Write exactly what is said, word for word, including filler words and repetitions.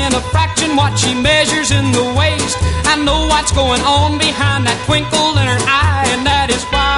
in a fraction what she measures in the waist. I know what's going on behind that twinkle in her eye, and that is why